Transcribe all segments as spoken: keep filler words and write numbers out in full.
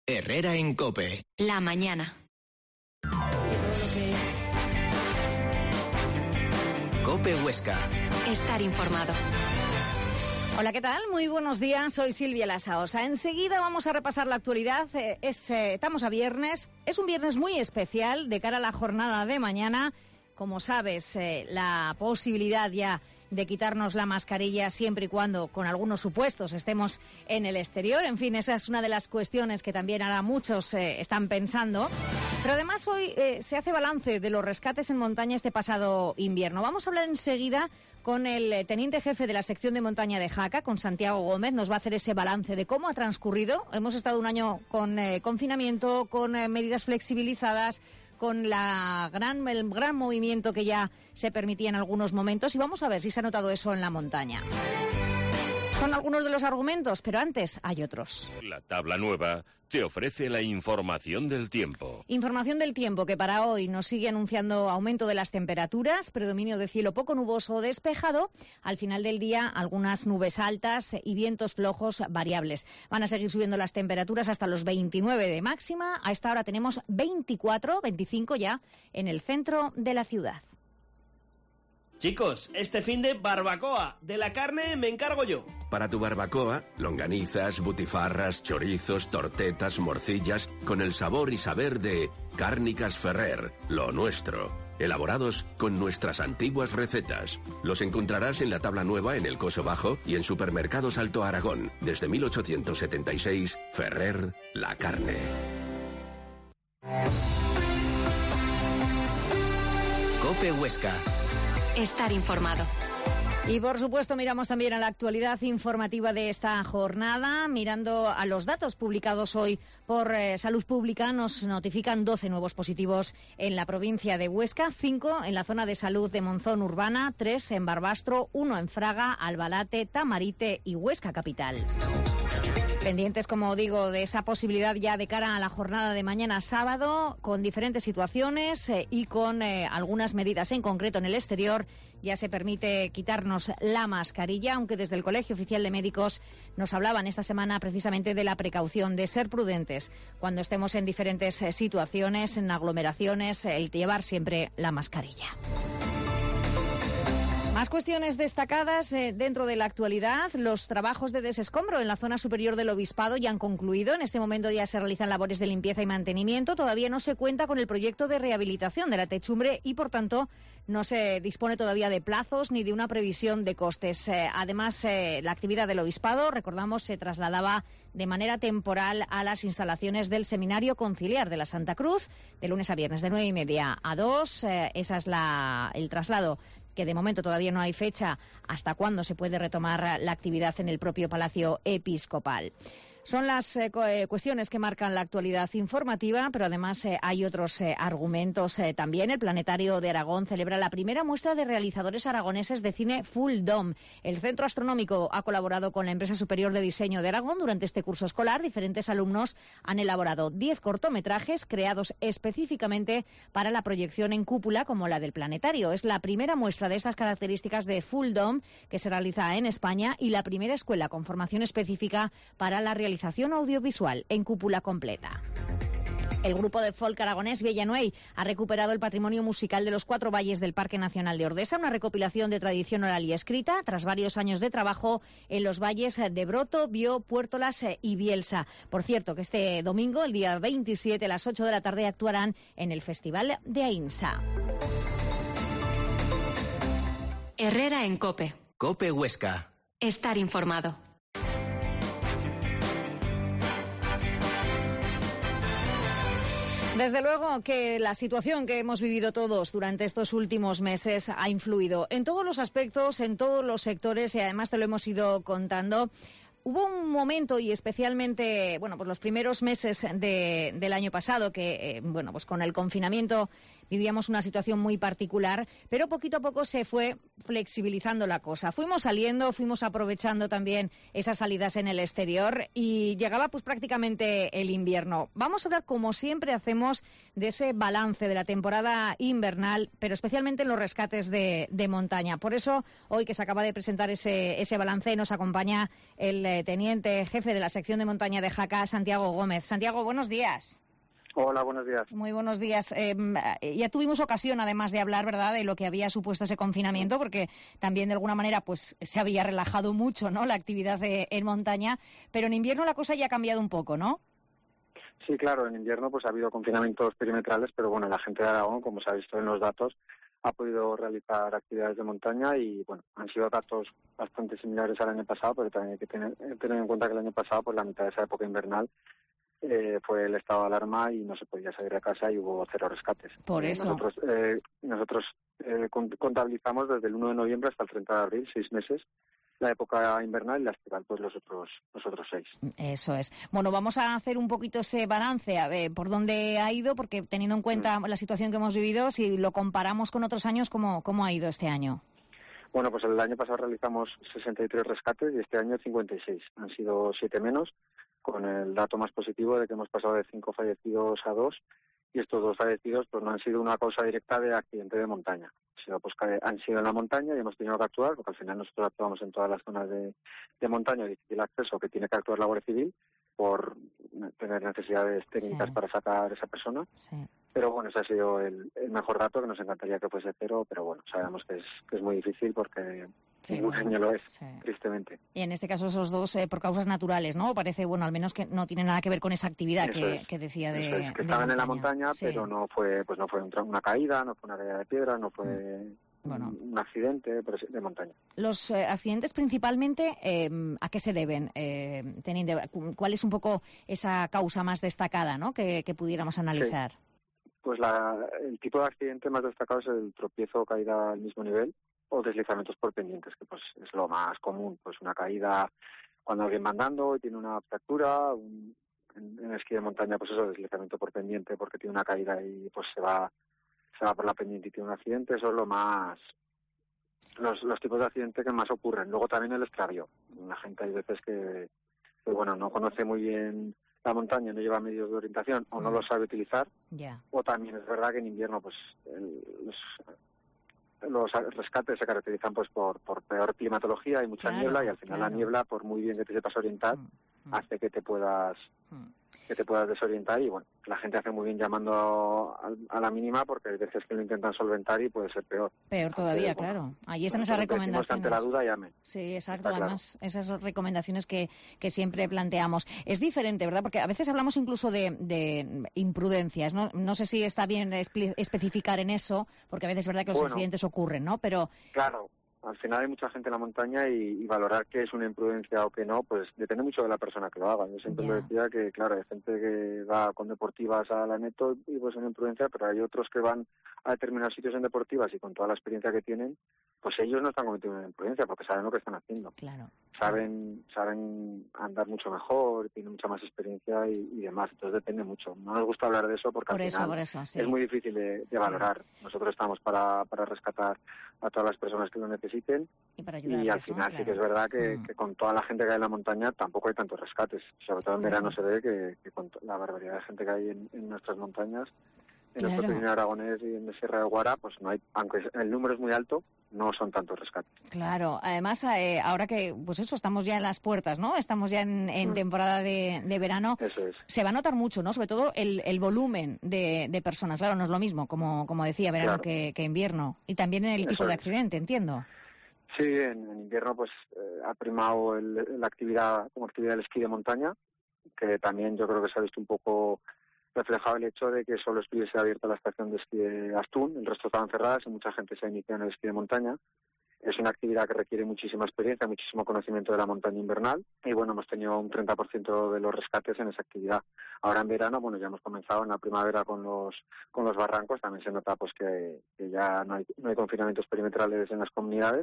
Herrera en COPE. La mañana. COPE Huesca. Estar informado. Hola, ¿qué tal? Muy buenos días, soy Silvia Lasaosa. Enseguida vamos a repasar la actualidad. Eh, es, eh, estamos a viernes, es un viernes muy especial de cara a la jornada de mañana. Como sabes, eh, la posibilidad ya de quitarnos la mascarilla siempre y cuando, con algunos supuestos, estemos en el exterior. En fin, esa es una de las cuestiones que también ahora muchos eh, están pensando. Pero además hoy eh, se hace balance de los rescates en montaña este pasado invierno. Vamos a hablar enseguida con el teniente jefe de la sección de montaña de Jaca, con Santiago Gómez. Nos va a hacer ese balance de cómo ha transcurrido. Hemos estado un año con eh, confinamiento, con eh, medidas flexibilizadas, con la gran, el gran movimiento que ya se permitía en algunos momentos, y vamos a ver si se ha notado eso en la montaña. Son algunos de los argumentos, pero antes hay otros. La tabla nueva te ofrece la información del tiempo. Información del tiempo que para hoy nos sigue anunciando aumento de las temperaturas, predominio de cielo poco nuboso o despejado. Al final del día, algunas nubes altas y vientos flojos variables. Van a seguir subiendo las temperaturas hasta los veintinueve de máxima. A esta hora tenemos veinticuatro, veinticinco ya en el centro de la ciudad. Chicos, este fin de barbacoa. De la carne me encargo yo. Para tu barbacoa, longanizas, butifarras, chorizos, tortetas, morcillas, con el sabor y saber de Cárnicas Ferrer, lo nuestro. Elaborados con nuestras antiguas recetas. Los encontrarás en la tabla nueva en el Coso Bajo y en Supermercados Alto Aragón. Desde mil ochocientos setenta y seis, Ferrer, la carne. COPE Huesca. Estar informado. Y por supuesto miramos también a la actualidad informativa de esta jornada, mirando a los datos publicados hoy por eh, Salud Pública. Nos notifican doce nuevos positivos en la provincia de Huesca, cinco en la zona de salud de Monzón Urbana, tres en Barbastro, uno en Fraga, Albalate, Tamarite y Huesca Capital. Pendientes, como digo, de esa posibilidad ya de cara a la jornada de mañana sábado, con diferentes situaciones eh, y con eh, algunas medidas en concreto en el exterior. Ya se permite quitarnos la mascarilla, aunque desde el Colegio Oficial de Médicos nos hablaban esta semana precisamente de la precaución, de ser prudentes cuando estemos en diferentes eh, situaciones, en aglomeraciones, el llevar siempre la mascarilla. Más cuestiones destacadas eh, dentro de la actualidad. Los trabajos de desescombro en la zona superior del Obispado ya han concluido. En este momento ya se realizan labores de limpieza y mantenimiento. Todavía no se cuenta con el proyecto de rehabilitación de la techumbre y, por tanto, no se dispone todavía de plazos ni de una previsión de costes. Eh, además, eh, la actividad del Obispado, recordamos, se trasladaba de manera temporal a las instalaciones del Seminario Conciliar de la Santa Cruz, de lunes a viernes, de nueve y media a dos. Eh, esa es la, el traslado, que de momento todavía no hay fecha hasta cuándo se puede retomar la actividad en el propio Palacio Episcopal. Son las eh, cuestiones que marcan la actualidad informativa, pero además eh, hay otros eh, argumentos eh, también. El Planetario de Aragón celebra la primera muestra de realizadores aragoneses de cine Full Dome. El Centro Astronómico ha colaborado con la Empresa Superior de Diseño de Aragón durante este curso escolar. Diferentes alumnos han elaborado diez cortometrajes creados específicamente para la proyección en cúpula como la del Planetario. Es la primera muestra de estas características de Full Dome que se realiza en España y la primera escuela con formación específica para la realización audiovisual en cúpula completa. El grupo de folk aragonés Villanuey ha recuperado el patrimonio musical de los cuatro valles del Parque Nacional de Ordesa, una recopilación de tradición oral y escrita tras varios años de trabajo en los valles de Broto, Bió, Puertolas y Bielsa. Por cierto, que este domingo, el día veintisiete, a las ocho de la tarde, actuarán en el Festival de Ainsa. Herrera en COPE. COPE Huesca. Estar informado. Desde luego que la situación que hemos vivido todos durante estos últimos meses ha influido en todos los aspectos, en todos los sectores, y además te lo hemos ido contando. Hubo un momento, y especialmente, bueno, pues los primeros meses de, del año pasado, que, eh, bueno, pues con el confinamiento vivíamos una situación muy particular, pero poquito a poco se fue flexibilizando la cosa. Fuimos saliendo, fuimos aprovechando también esas salidas en el exterior y llegaba pues prácticamente el invierno. Vamos a hablar, como siempre hacemos, de ese balance de la temporada invernal, pero especialmente en los rescates de, de montaña. Por eso, hoy que se acaba de presentar ese, ese balance, nos acompaña el eh, teniente jefe de la sección de montaña de Jaca, Santiago Gómez. Santiago, buenos días. Hola, buenos días. Muy buenos días. Eh, ya tuvimos ocasión, además, de hablar, ¿verdad?, de lo que había supuesto ese confinamiento, porque también, de alguna manera, pues se había relajado mucho, ¿no?, la actividad de, en montaña, pero en invierno la cosa ya ha cambiado un poco, ¿no? Sí, claro, en invierno pues ha habido confinamientos perimetrales, pero bueno, la gente de Aragón, como se ha visto en los datos, ha podido realizar actividades de montaña y, bueno, han sido datos bastante similares al año pasado, pero también hay que tener, tener en cuenta que el año pasado, pues la mitad de esa época invernal, eh, fue el estado de alarma y no se podía salir de casa y hubo cero rescates. Por eh, eso. Nosotros, eh, nosotros eh, contabilizamos desde el uno de noviembre hasta el treinta de abril, seis meses, la época invernal y la estival, pues los otros, los otros seis. Eso es. Bueno, vamos a hacer un poquito ese balance, a ver por dónde ha ido, porque teniendo en cuenta mm. la situación que hemos vivido, si lo comparamos con otros años, ¿cómo, cómo ha ido este año? Bueno, pues el año pasado realizamos sesenta y tres rescates y este año cincuenta y seis. Han sido siete menos, con el dato más positivo de que hemos pasado de cinco fallecidos a dos, y estos dos fallecidos pues no han sido una causa directa de accidente de montaña. Han sido, pues, han sido en la montaña y hemos tenido que actuar, porque al final nosotros actuamos en todas las zonas de, de montaña de difícil acceso que tiene que actuar la Guardia Civil por tener necesidades técnicas sí. para sacar a esa persona. Sí. Pero bueno, ese ha sido el, el mejor dato, que nos encantaría que fuese cero, pero bueno, sabemos que es, que es muy difícil porque sí, ningún bueno, año lo es, sí. tristemente. Y en este caso esos dos eh, por causas naturales, ¿no? Parece, bueno, al menos que no tiene nada que ver con esa actividad que, es, que decía de eso es, que de estaban montaña. en la montaña, sí. pero no fue pues no fue una caída, no fue una caída de piedra, no fue mm. bueno. un accidente pero de montaña. Los eh, accidentes principalmente, eh, ¿a qué se deben? Eh, teniendo, ¿cuál es un poco esa causa más destacada, ¿no?, que, que pudiéramos analizar? Sí. Pues la, el tipo de accidente más destacado es el tropiezo o caída al mismo nivel o deslizamientos por pendientes, que pues es lo más común. Pues una caída cuando alguien va andando y tiene una fractura, un, en, en esquí de montaña, pues eso, deslizamiento por pendiente porque tiene una caída y pues se va se va por la pendiente y tiene un accidente. Eso es lo más los, los tipos de accidente que más ocurren. Luego también el extravío. La gente hay veces que, que bueno, no conoce muy bien la montaña, no lleva medios de orientación o no lo sabe utilizar, yeah. o también es verdad que en invierno pues el, los, los rescates se caracterizan pues por, por peor climatología, hay mucha claro, niebla y al final claro. la niebla, por muy bien que te sepas orientar, mm, mm. hace que te puedas mm. que te puedas desorientar y bueno, la gente hace muy bien llamando a, a la mínima porque hay veces que lo intentan solventar y puede ser peor. Peor todavía, Entonces, claro. Bueno, Ahí están esas recomendaciones. Que ante la duda llamen. Sí, exacto. Está Además, claro. esas recomendaciones que, que siempre planteamos. Es diferente, ¿verdad? Porque a veces hablamos incluso de, de imprudencias, ¿no? No sé si está bien espe- especificar en eso, porque a veces es verdad que los bueno, accidentes ocurren, ¿no? Pero claro. Al final hay mucha gente en la montaña y, y valorar qué es una imprudencia o qué no, pues depende mucho de la persona que lo haga. Yo siempre yeah. lo decía que, claro, hay gente que va con deportivas a la neto y pues es una imprudencia, pero hay otros que van a determinados sitios en deportivas y con toda la experiencia que tienen, pues ellos no están cometiendo una imprudencia porque saben lo que están haciendo. Claro. Saben saben andar mucho mejor, tienen mucha más experiencia y, y demás. Entonces depende mucho. No nos gusta hablar de eso porque por al eso, final por eso, sí. es muy difícil de, de valorar. Sí. Nosotros estamos para, para rescatar a todas las personas que lo necesiten y, para y al final ¿no? claro. sí que es verdad que, mm. que con toda la gente que hay en la montaña tampoco hay tantos rescates. Sobre todo en claro. verano se ve que, que con la barbaridad de gente que hay en, en nuestras montañas, en claro. nuestro Pirineo Aragonés y en la Sierra de Guara, pues no hay, aunque el número es muy alto, no son tantos rescates. Claro, además eh, ahora que, pues eso, estamos ya en las puertas, ¿no? Estamos ya en, en mm. temporada de, de verano. Eso es. Se va a notar mucho, ¿no? Sobre todo el, el volumen de, de personas. Claro, no es lo mismo, como, como decía, verano claro. que, que invierno. Y también en el eso tipo de es. accidente, entiendo. Sí, en, en invierno pues eh, ha primado el, la actividad como actividad del esquí de montaña, que también yo creo que se ha visto un poco reflejado el hecho de que solo estuviese abierta la estación de esquí de Astún, el resto estaban cerradas y mucha gente se ha iniciado en el esquí de montaña. Es una actividad que requiere muchísima experiencia, muchísimo conocimiento de la montaña invernal y bueno, hemos tenido un treinta por ciento de los rescates en esa actividad. Ahora en verano, bueno, ya hemos comenzado en la primavera con los con los barrancos, también se nota pues que, que ya no hay, no hay confinamientos perimetrales en las comunidades.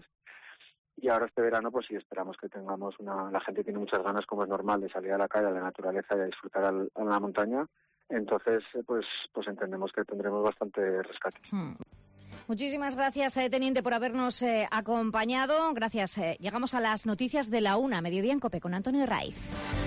Y ahora este verano, pues sí, esperamos que tengamos una... La gente tiene muchas ganas, como es normal, de salir a la calle, a la naturaleza y a disfrutar al, a la montaña. Entonces, pues, pues entendemos que tendremos bastante rescate. Hmm. Muchísimas gracias, eh, Teniente, por habernos eh, acompañado. Gracias. Eh, llegamos a las noticias de la una, Mediodía en COPE, con Antonio Raiz.